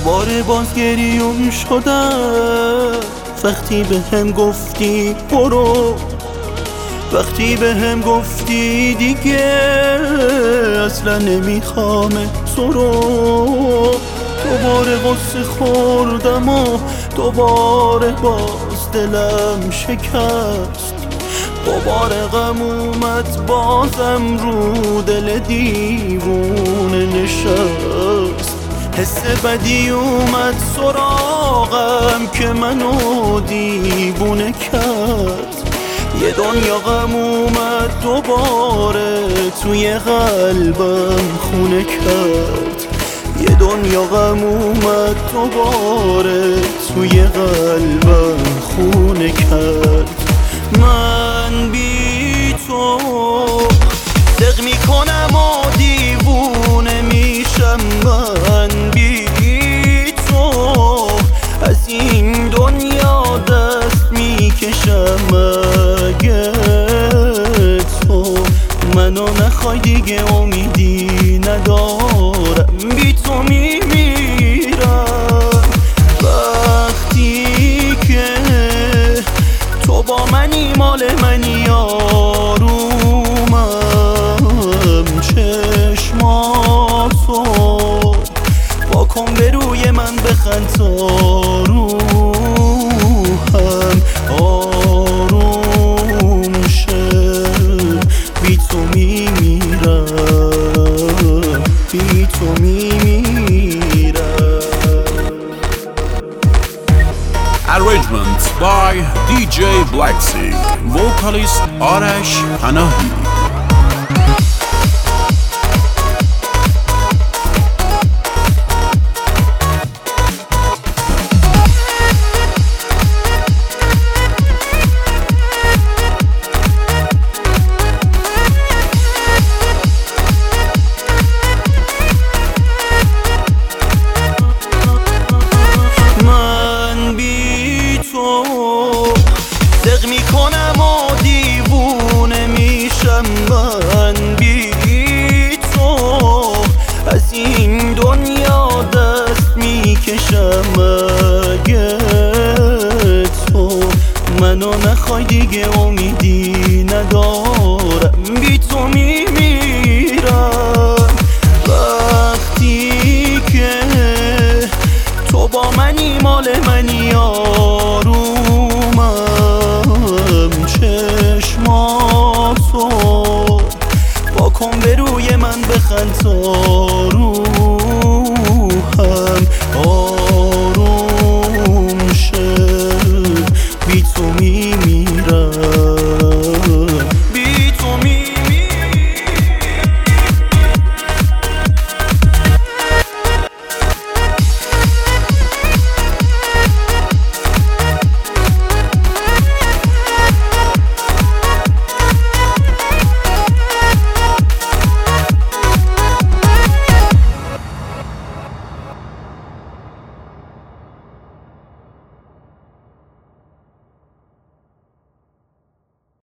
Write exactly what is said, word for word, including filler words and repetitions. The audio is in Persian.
دوباره باز گریون شدم وقتی به هم گفتی برو، وقتی به هم گفتی دیگه اصلا نمیخوام تو رو. دوباره غصه خوردم و دوباره باز دلم شکست، دوباره غم اومد بازم رو دل دیوونه نشست. حس بدی اومد سراغم که منو دیوونه کرد، یه دنیا غم اومد دوباره توی قلبم خونه کرد، یه دنیا غم اومد دوباره توی قلبم خونه کرد. من بی تو دق میکنم و دیوونه میشم، من بی تو از این دنیا دست میکشم. اگه تو منو نخوای دیگه امیدی ندارم، بی تو میمیرم. وقتی که تو با منی مال منی آرومم، چشماتو با کن به روی من بخند تا روحم آروم شه. بی تو میمیرم، بی تو میمیرم. Arrangement by دی جی Blacksy, vocalist آرش پناهی. دق میکنم و دیوونه میشم، من بی تو از این دنیا دست میکشم. اگه تو منو نخوای دیگه امیدی